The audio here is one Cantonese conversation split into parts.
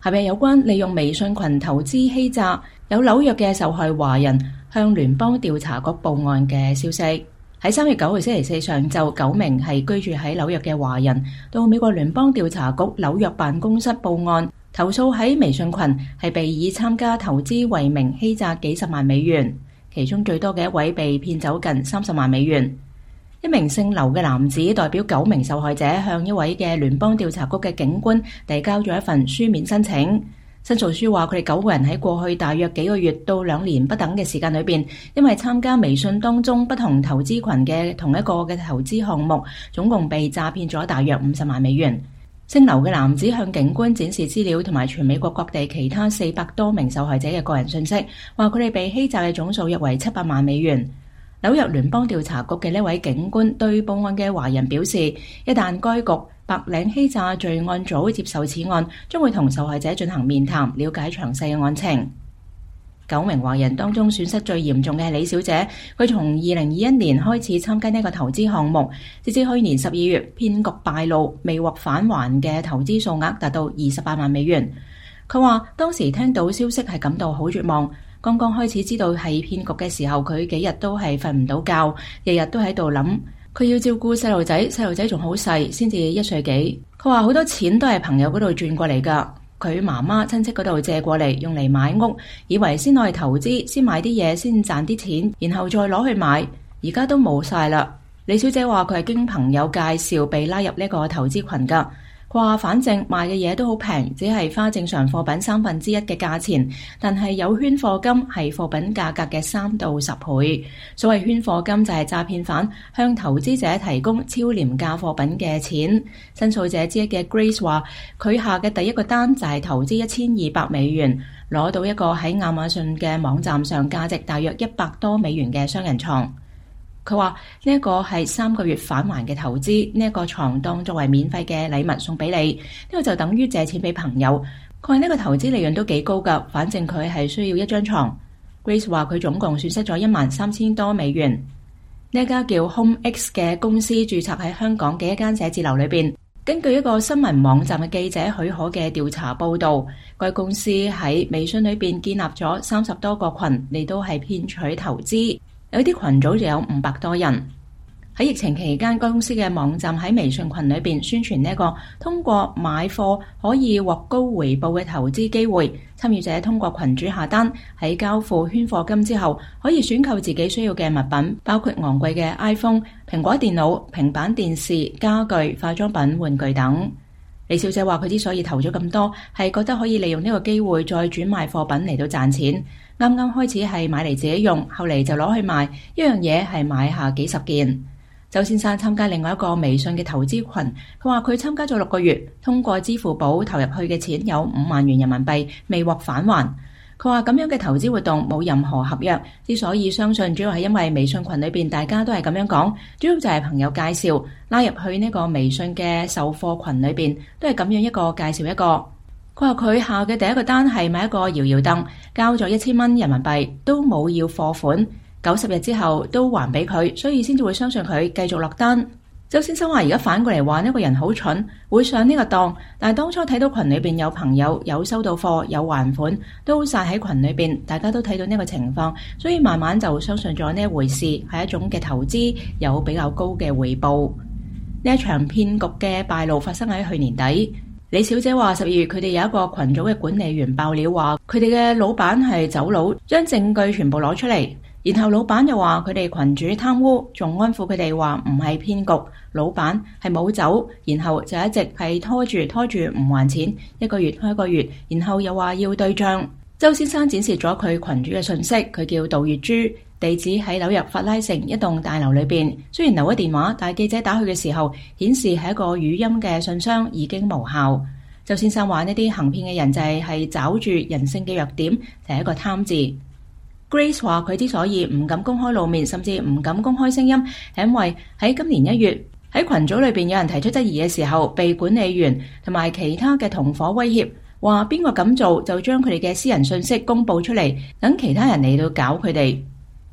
下面有關利用微信群投資欺詐，有紐約嘅受害華人向聯邦調查局報案嘅消息。喺3月9號星期四上晝，9名係居住喺紐約嘅華人到美國聯邦調查局紐約辦公室報案，投訴喺微信群係被以參加投資為名欺詐幾十萬美元，其中最多嘅一位被騙走近30萬美元。一名姓劉嘅男子代表9名受害者向一位嘅聯邦調查局嘅警官遞交咗一份書面申請。申訴書話佢哋9個人喺過去大約幾個月到2年不等嘅時間裏邊，因為參加微信當中不同投資群嘅同一個嘅投資項目，總共被詐騙咗大約50萬美元。姓劉嘅男子向警官展示資料同埋全美國各地其他400多名受害者嘅個人信息，話佢哋被欺詐嘅總數約為700萬美元。紐約聯邦調查局嘅呢位警官對報案嘅華人表示，一旦該局白領欺詐罪案組接受此案，將會同受害者進行面談，了解詳細嘅案情。9名華人當中損失最嚴重嘅係李小姐，佢從2021年開始參加呢個投資項目，直至去年12月，騙局敗露，未獲返還嘅投資數額達到28萬美元。佢話當時聽到消息係感到好絕望。剛剛開始知道係騙局嘅時候，佢幾日都係瞓唔到覺，日日都喺度諗，佢要照顧細路仔，細路仔仲好細，先至1歲幾。佢話好多錢都係朋友嗰度轉過嚟㗎，佢媽媽親戚嗰度借過嚟用嚟買屋，以為先攞去投資，先買啲嘢，先賺啲錢，然後再攞去買，而家都冇晒啦。李小姐話佢係經朋友介紹被拉入呢個投資群㗎。佢話反正賣嘅嘢都好平，只係花正常貨品1/3嘅價錢，但係有圈貨金係貨品價格嘅3到10倍。所謂圈貨金就係詐騙犯向投資者提供超廉價貨品嘅錢。申訴者之一嘅 Grace 話，佢下嘅第一個單就係投資1200美元，攞到一個喺亞馬遜嘅網站上價值大約100多美元嘅雙人床。佢話呢一個係3個月返還嘅投資，呢一個床當作為免費嘅禮物送俾你，呢個就等於借錢俾朋友。佢話呢個投資利潤都幾高㗎，反正佢係需要一張床。Grace 話佢總共損失咗13000多美元。呢一家叫 HomeX 嘅公司註冊喺香港嘅一間寫字樓裏邊。根據一個新聞網站嘅記者許可嘅調查報導，該公司喺微信裏邊建立咗30多個群，嚟到係騙取投資。有啲群組就有500多人。喺疫情期間，該公司嘅網站喺微信群裏邊宣傳呢一個通過買貨可以獲高回報嘅投資機會。參與者通過群主下單，喺交付圈貨金之後，可以選購自己需要嘅物品，包括昂貴嘅 iPhone、蘋果電腦、平板電視、家具、化妝品、玩具等。李小姐話佢之所以投咗咁多，係覺得可以利用呢個機會再轉賣貨品嚟到賺錢。啱啱開始係買嚟自己用，後嚟就攞去賣，一樣嘢係買下幾十件。周先生參加另外一個微信嘅投資群，佢話佢參加咗6個月，通過支付寶投入去嘅錢有5萬元人民幣，未獲返還。佢話咁樣嘅投資活動冇任何合約，之所以相信主要係因為微信群裏邊大家都係咁樣講，主要就係朋友介紹拉入去呢個微信嘅售貨群裏邊，都係咁樣一個介紹一個。佢話佢下嘅第一個單係買一個搖搖凳，交咗1000蚊人民幣，都冇要貨款，90日之後都還俾佢，所以先至會相信佢繼續落單。周先生話而家反過嚟話呢個人好蠢，會上呢個當，但係當初睇到群裏邊有朋友有收到貨有還款，都晒喺群裏邊，大家都睇到呢個情況，所以慢慢就相信咗呢一回事，係一種嘅投資，有比較高嘅回報。呢一場騙局嘅敗露發生喺去年底。李小姐話12月佢哋有一個群組嘅管理員爆料話，佢哋嘅老闆係走佬，將證據全部攞出嚟，然後老闆又話佢哋群主貪污，仲安撫佢哋話唔係騙局，老闆係冇走，然後就一直係拖住唔還錢，1個月開1個月，然後又話要對賬。周先生展示咗佢群主嘅信息，佢叫杜月珠，地址喺紐約法拉盛一棟大樓裏邊。雖然留咗電話，但係記者打去嘅時候顯示係一個語音嘅信箱，已經無效。周先生話呢啲行騙嘅人就係找住人性嘅弱點，就係一個貪字。Grace 話佢之所以唔敢公開露面，甚至唔敢公開聲音，係因為喺今年1月喺群組裏邊有人提出質疑嘅時候，被管理員同埋其他嘅同夥威脅，話邊個咁做就將佢哋嘅私人信息公佈出嚟，等其他人嚟到搞佢哋。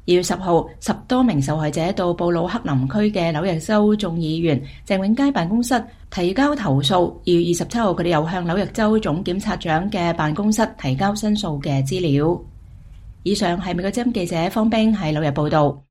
2月10號，10多名受害者到布魯克林區嘅紐約州眾議員鄭永佳辦公室提交投訴。2月27號，佢哋又向紐約州總檢察長嘅辦公室提交申訴嘅資料。以上係美國之音記者方冰喺紐約報道。